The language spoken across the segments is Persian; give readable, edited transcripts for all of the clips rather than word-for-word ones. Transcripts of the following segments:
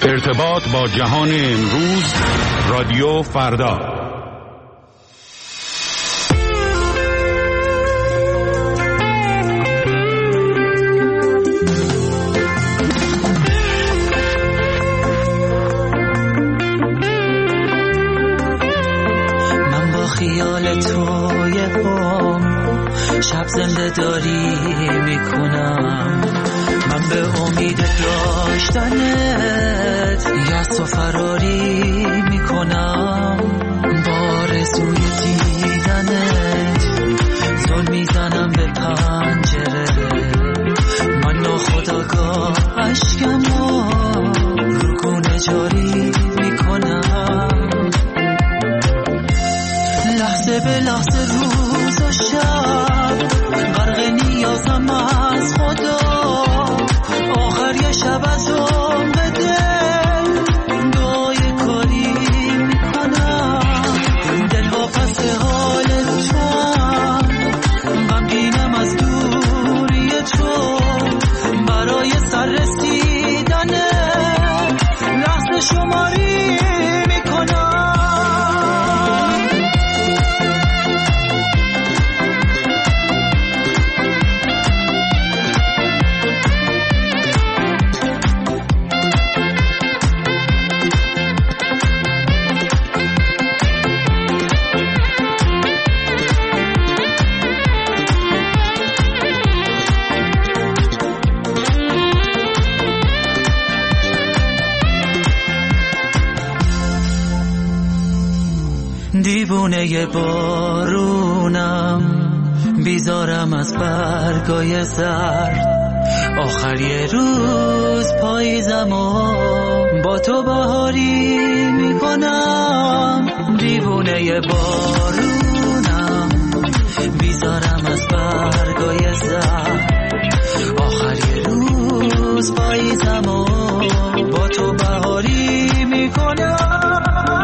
ارتباط با جهان امروز، رادیو فردا. من با خیال توی هم شب زنده داری میکنم، من به امید داشتنت یأس و فراری میکنم، با آرزوی دیدنت زل میزنم به پنجره، من ناخودآگاه اشکمو رو گونه جاری میکنم، لحظه به لحظه روز و شب غرق نیازم از خدا، آخر یه شب از عمر دل دعای کاری میکنم، دل واپس حال توام، غمگینم از دوری تو، برای سر رسیدن لحظه شماری میکنم. دیوونه بارونم، بیزارم از برگای زرد، آخر یه روز پاییزم و با تو بهاری میکنم، دیوونه بارونم، بیزارم از برگای زرد، آخر یه روز پاییزم و با تو بهاری میکنم،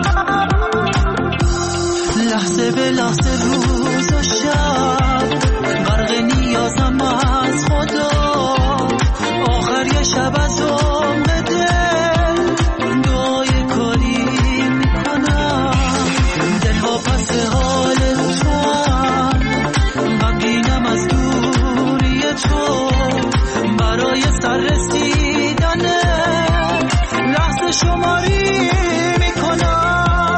لحظه به لحظه روز و شب غرق نیازم از خدا، آخر یه شب از عمر دل دعای کاری میکنم، دل واپس حال توام، غمگینم از دوری تو، برای سر رسیدن لحظه شماری میکنم.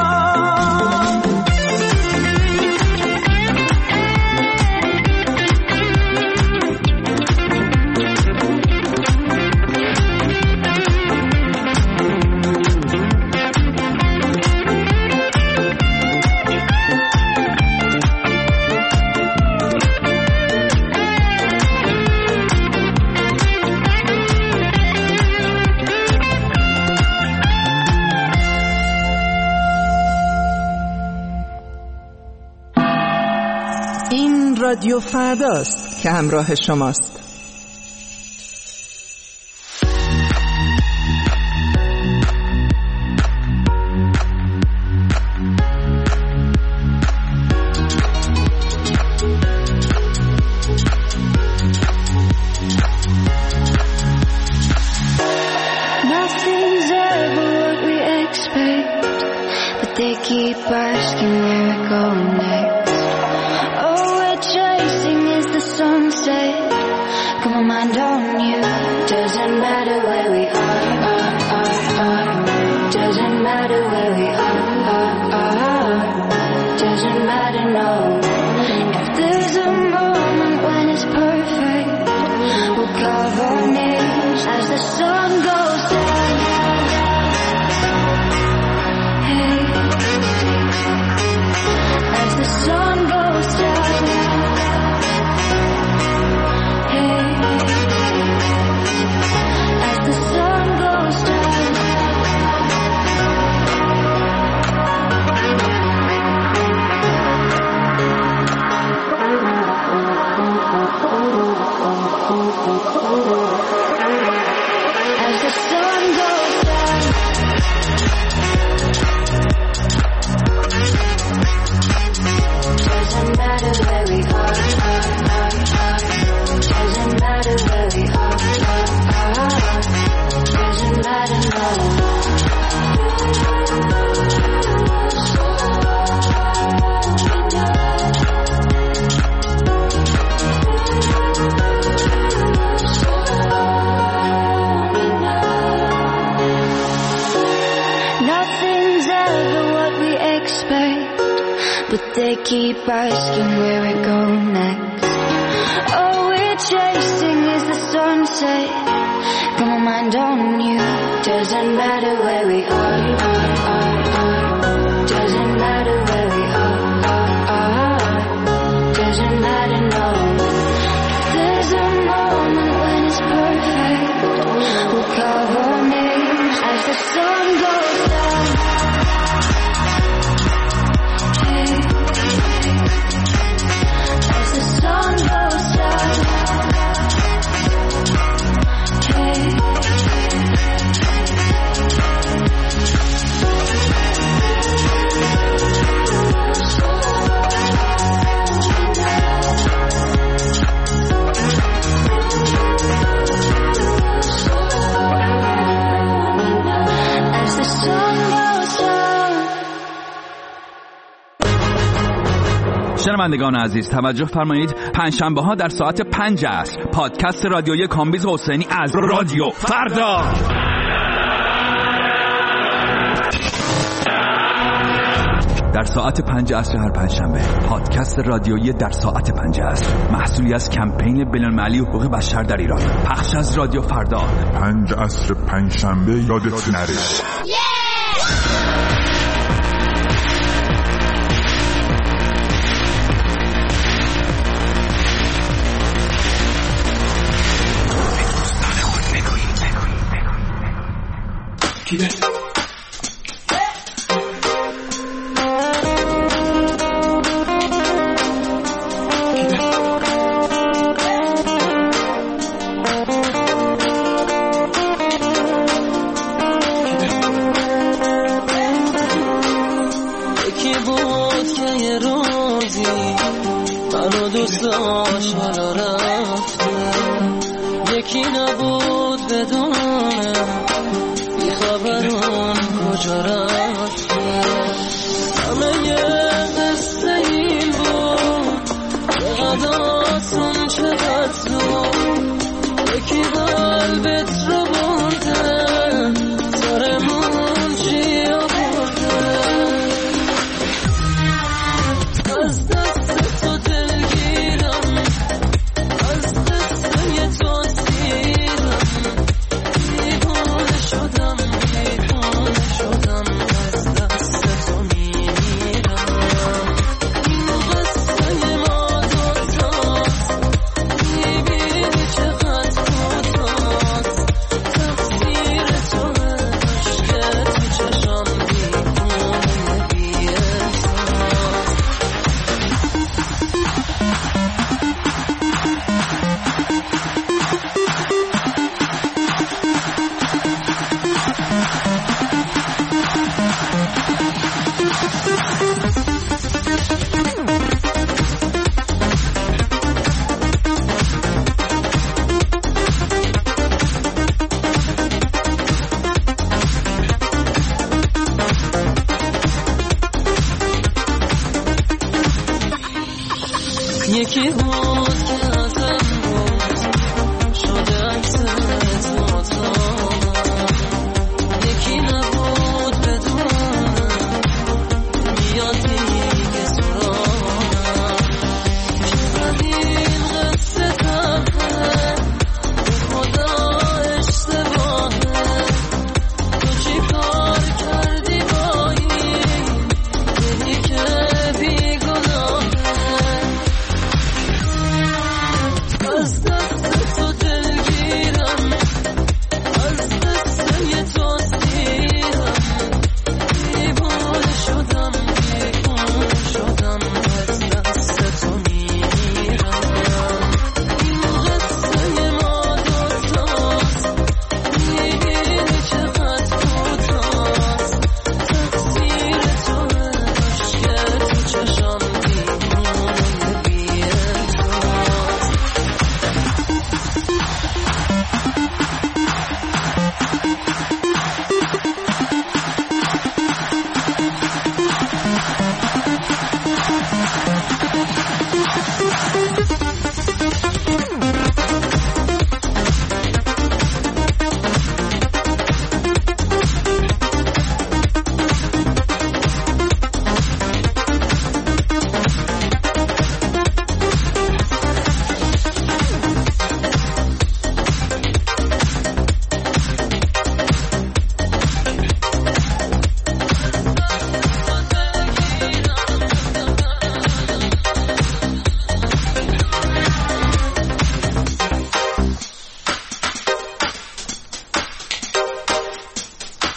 رادیو فرداست که همراه شماست. Nothing's ever what we expect, but they keep asking where we're going next. Chasing is the sunset. Got my mind on you. Doesn't matter where we are. Doesn't matter where we are. Doesn't matter, no. If there's a moment when it's perfect, we'll carve our names as the sun goes down. Hey, as the sun goes down. As the sun goes down, as the sun goes down, doesn't matter where we are, doesn't matter where we are, doesn't matter, no. but they keep asking where we go next. All we're chasing is the sunset. Got my mind on you. Doesn't matter where we are. Doesn't matter where we are. Doesn't matter, no. There's a moment when it's perfect. We'll carve our names as the sun goes down. Hey, as the sun goes down. Hey. شنوندگان عزیز توجه فرمایید، پنجشنبه ها در ساعت 5 عصر پادکست رادیویی کامبیز حسینی از رادیو فردا در ساعت 5 عصر هر پنجشنبه. پادکست رادیویی در ساعت 5 عصر محصولی از کمپین بین‌المللی حقوق بشر در ایران، پخش از رادیو فردا. 5 عصر پنجشنبه یادت نره. یکی بود که ازم بود شده عکس تو یکی نبود بدونم میاد دیگه سراغم چقدر این قصه تبه به خدا اشتباهه تو چی کار کردی با این دلی که بیگناهه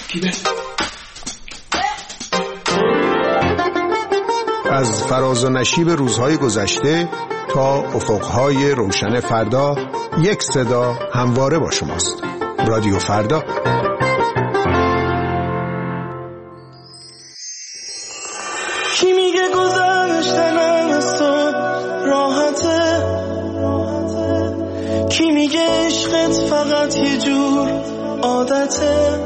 از فراز و نشیب روزهای گذشته تا افقهای روشن فردا، یک صدا همواره با شماست. رادیو فردا. کی میگه گذشتن از تو راحته؟ کی میگه عشقت فقط یه جور عادته؟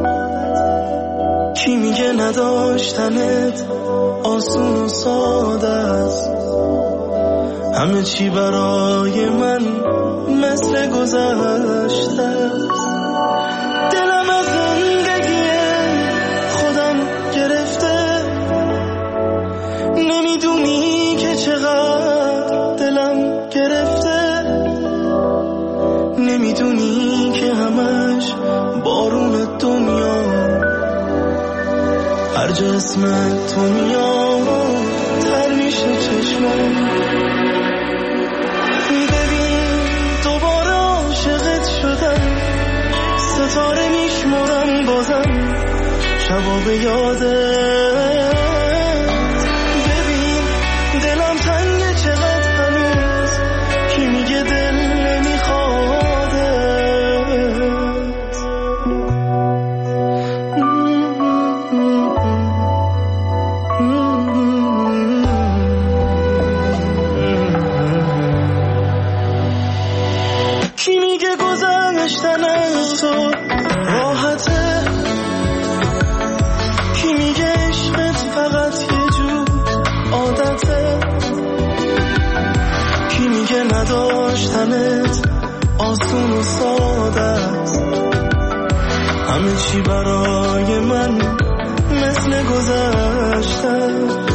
کی میگه نداشتنت آسون و ساده است؟ همه چی برای من مثل گذشته است. دلم از زندگی خودم گرفته، نمیدونی که چقدر دلم گرفته، نمیدونی که همش بارون دنیا هر جا اسمت تو میاد تر میشه چشمم. ببین دوباره عاشقت شدم، ستاره میشمارم بازم شبا به یادت. ببین دلم تنگه چقدر هنوز، کی میگه دل نمیخوادت؟ کی میگه گذشتن از تو راحته؟ کی میگه عشقت فقط یه جور عادته؟ کی میگه نداشتنت آسون و ساده است؟ همه چی برای من مثل گذشته.